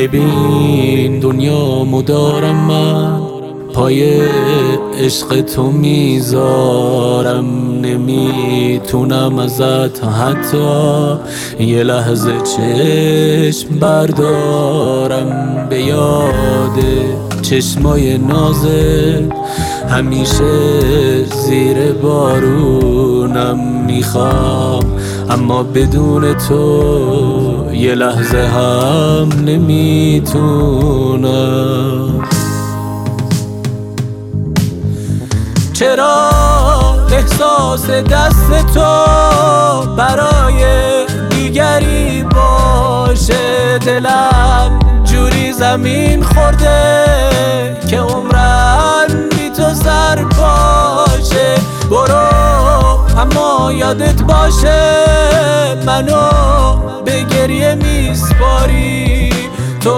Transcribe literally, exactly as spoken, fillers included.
ببین دنیا مدارم، من پای عشق تو میذارم، نمیتونم ازت حتی یه لحظه چشم بردارم. به یاد چشمای نازت همیشه زیر بارونم میخوام، اما بدون تو یه لحظه هم نمیتونم. چرا احساس دست تو برای دیگری باشه، دلم جوری زمین خورده که عمرن بی تو سر باشه. برو اما یادت باشه منو به گریه میسپاری،